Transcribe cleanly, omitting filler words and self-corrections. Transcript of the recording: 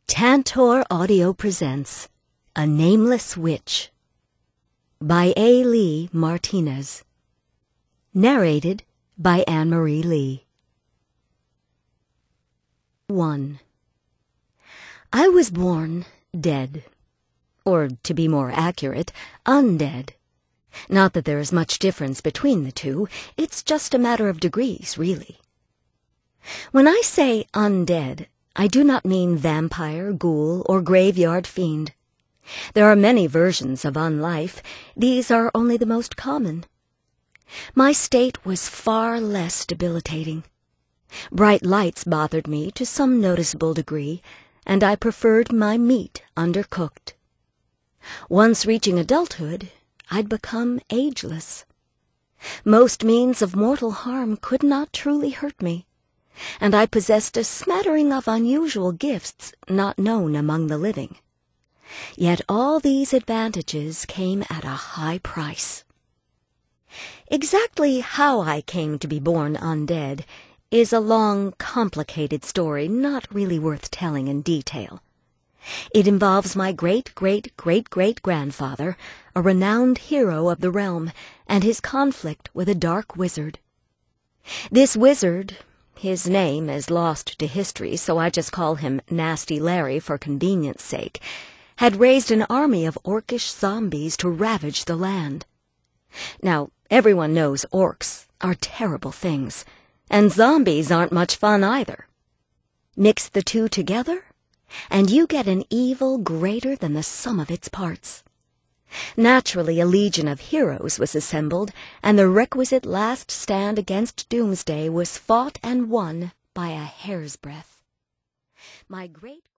Tantor Audio presents A Nameless Witch by A. Lee Martinez. Narrated by Anne-Marie Lee. 1. I was born dead, or to be more accurate, undead. Not that there is much difference between the two, it's just a matter of degrees, really. When I say undead, I do not mean vampire, ghoul, or graveyard fiend. There are many versions of unlife. These are only the most common. My state was far less debilitating. Bright lights bothered me to some noticeable degree, and I preferred my meat undercooked. Once reaching adulthood, I'd become ageless. Most means of mortal harm could not truly hurt me, and I possessed a smattering of unusual gifts not known among the living. Yet all these advantages came at a high price. Exactly how I came to be born undead is a long, complicated story not really worth telling in detail. It involves my great-great-great-great-grandfather, a renowned hero of the realm, and his conflict with a dark wizard. This wizard, his name is lost to history, so I just call him Nasty Larry for convenience sake, had raised an army of orcish zombies to ravage the land. Now, everyone knows orcs are terrible things, and zombies aren't much fun either. Mix the two together, and you get an evil greater than the sum of its parts. Naturally, a legion of heroes was assembled, and the requisite last stand against Doomsday was fought and won by a hair's breadth. My great